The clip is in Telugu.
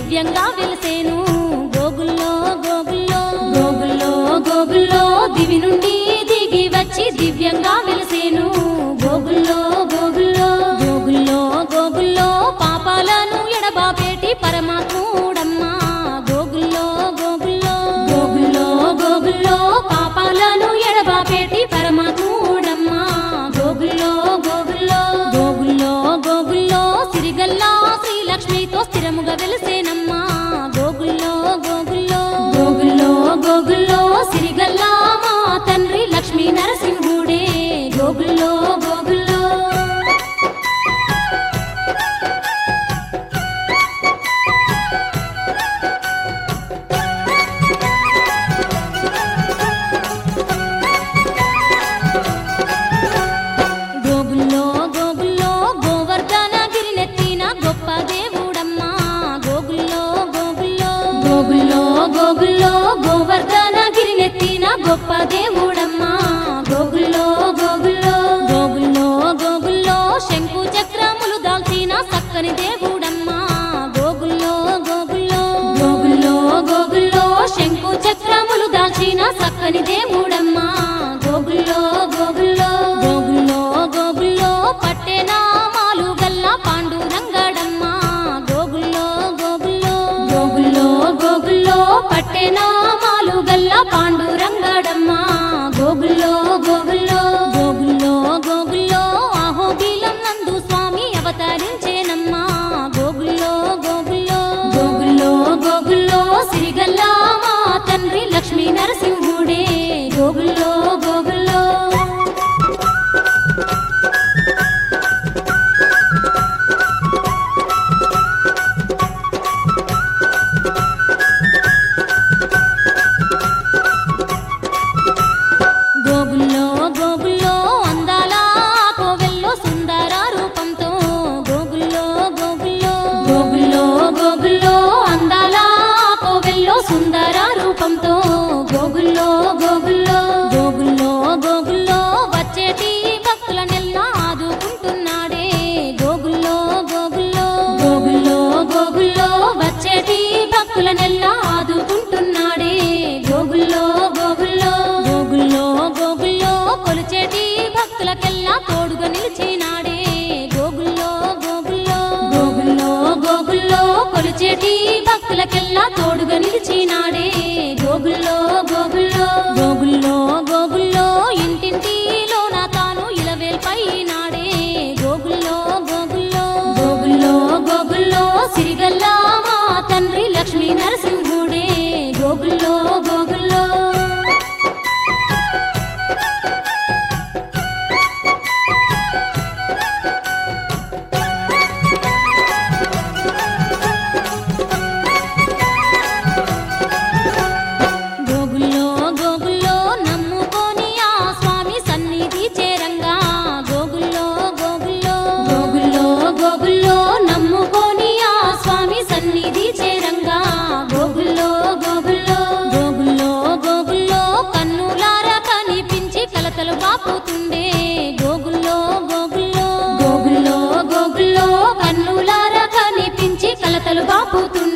దివ్యంగా వెలిసేను గోగుల్లో గోగుల్లో గోగుల్లో గోగుల్లో దివి నుండి దిగి వచ్చి దివ్యంగా వెలిసేను గోగుల్లో గోగుల్లో గోగుల్లో గోగుల్లో పాపాలను ఎడబాపేటి పరమాత్ముడమ్మా గోగుల్లో గోగుల్లో గోగుల్లో గోగుల్లో పాపాలను ఎడబాపేటి పరమాత్ముడమ్మా గోగుల్లో గోగుల్లో గోగుల్లో గోగుల్లో సిరిగల్లా శ్రీలక్ష్మితో స్థిరముగా వెలిసేనమ్మా గోగుల్లో గోగుల్లో గోగుల్లో గోగుల్లో సిరిగల్లా మా తండ్రి లక్ష్మీ నరసింహుడే గోగుల్లో గోగుల్లో గోగుల్లో గోగుల్లో గోవర్ధనగిరి నెత్తిన గొప్ప దేవుడమ్మా గోగుల్లో గోగుల్లో గోగుల్లో గోగుల్లో గోవర్ధనగిరి నెత్తిన గొప్ప దేవుడమ్మా గోగుల్లో గోగుల్లో గోగుల్లో గోగుల్లో శంకు చక్రములు దాల్చిన చక్కని దేవుడమ్మా గోగుల్లో గోగుల్లో గోగుల్లో గోగుల్లో శంకు చక్రములు దాల్చిన చక్కని దేవుడమ్మా గోగుల్లో గోగుల్లో గోగుల్లో గోగుల్లో పట్టెనామాలు గల్ల పాండురంగడమ్మా గోగుల్లో గోగుల్లో గోగుల్లో గోగుల్లో పట్టెనామాలు గల్ల పాండురంగడమ్మా గోగుల్లో గోగుల్లో గోగుల్లో గోగుల్లో అహోబిలం నందు స్వామి అవతరించేనమ్మా గోగుల్లో గోగుల్లో గోగుల్లో గోగుల్లో సిరిగల్లా మా తండ్రి లక్ష్మీ నరసింహుడే గోగుల్లో గోగుల్లో గోగుల్లో గోగుల్లో అందాల కోవెల్లో సుందర రూపంతో గోగుల్లో గోగుల్లో గోగుల్లో గోగుల్లో అందాల కోవెల్లో సుందర రూపంతో గోగుల్లో గోగుల్లో గోగుల్లో గోగుల్లో వచ్చేటి భక్తులనెల్లా ఆదుకుంటున్నాడే గోగుల్లో గోగుల్లో గోగుల్లో గోగుల్లో వచ్చేటి భక్తులనెల్లా ఆదుకుంటున్నాడే గోగుల్లో గోగుల్లో గోగుల్లో గోగుల్లో కొలిచేటి భక్తులకెల్లా తోడుగా నిలిచినాడే గోగుల్లో గోగుల్లో గోగుల్లో గోగుల్లో కొలిచేటి భక్తులకెల్లా తోడుగా నిలిచినాడే గోగుల్లో గోగుల్లో గోగుల్లో గోగుల్లో ఇంటింటిలో నా తాను ఇలవేల్పై నాడే గోగుల్లో గోగుల్లో గోగుల్లో గోగుల్లో సిరిగల్లా మా తండ్రి లక్ష్మీ నరసింహుడే గోగుల్లో గోగుల్లో గోగుల్లో గోగుల్లో నమ్ముకొని ఆ స్వామి సన్నిధి చేరంగా గోగుల్లో గోగుల్లో గోగుల్లో గోగుల్లో నమ్ముకొని ఆ స్వామి సన్నిధి చేరంగా గోగుల్లో గోగుల్లో గోగుల్లో గోగుల్లో కన్నులారా కనిపించి కలతలు బాపుతుండే గోగుల్లో గోగుల్లో గోగుల్లో గోగుల్లో కన్నులారా కనిపించి కలతలు బాపుతుండే